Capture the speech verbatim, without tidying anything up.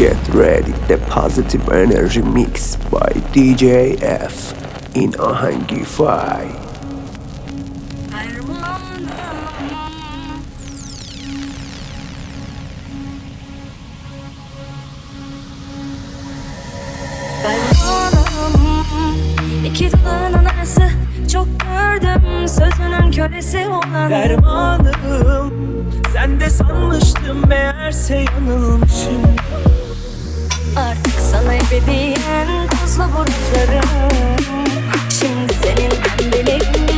Get ready, the positive energy mix by D J F in Ahangify. İki dudağının arası çok gördüm, sözünün kölesi olan dermanım. Sen de sanmıştım, meğerse yanılmışım. Artık sana ebediyen tozla vuruşlarım. Şimdi senin ben dileğim